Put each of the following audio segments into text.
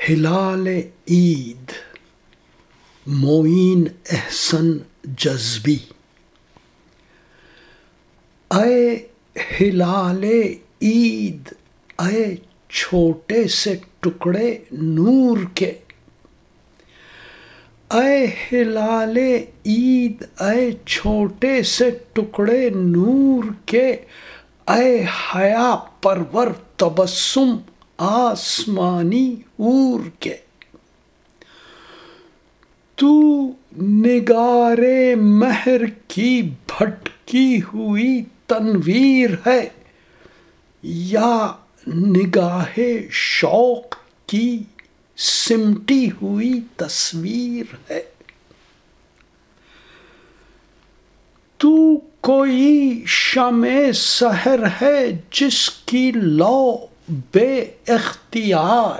ہلال عید معین احسن جذبی۔ اے ہلال عید، اے چھوٹے سے ٹکڑے نور کے، اے ہلال عید، اے چھوٹے سے ٹکڑے نور کے، اے حیا پرور تبسم آسمانی حور کے، تو نگار مہر کی بھٹکی ہوئی تنویر ہے یا نگاہ شوق کی سمٹی ہوئی تصویر ہے؟ تو کوئی شمع سحر ہے جس کی لو بے اختیار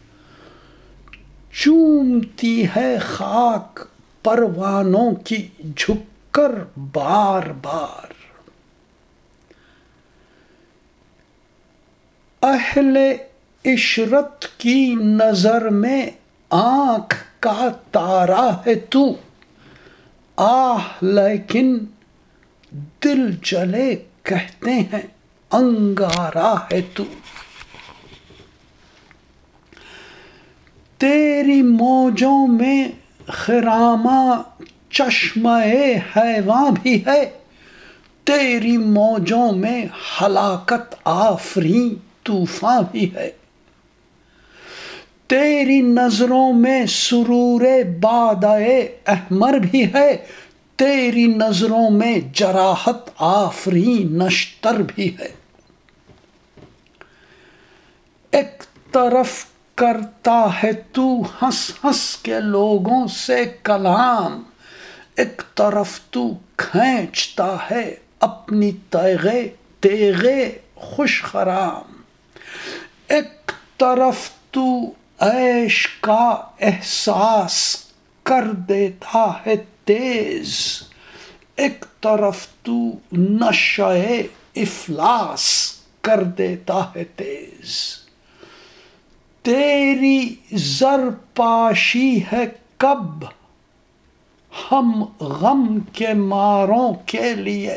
چومتی ہے خاک پروانوں کی جھک کر بار بار۔ اہل عشرت کی نظر میں آنکھ کا تارا ہے تو، آہ لیکن دل جلے کہتے ہیں انگارہ ہے تو۔ تیری موجوں میں خراماں چشمہ حیواں بھی ہے، تیری موجوں میں ہلاکت آفریں طوفاں بھی ہے، تیری نظروں میں سرور بادہ احمر بھی ہے، تیری نظروں میں جراحت آفریں نشتر بھی ہے۔ ایک طرف کرتا ہے تو ہنس ہنس کے لوگوں سے کلام، ایک طرف تو کھینچتا ہے اپنی تیغ خوش خرام، ایک طرف تو عیش کا احساس کر دیتا ہے تیز، ایک طرف تو نشہ افلاس کر دیتا ہے تیز۔ تیری زرپاشی ہے کب ہم غم کے ماروں کے لیے،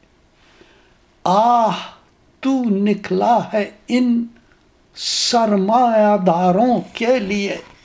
آہ تو نکلا ہے ان سرمایہ داروں کے لیے۔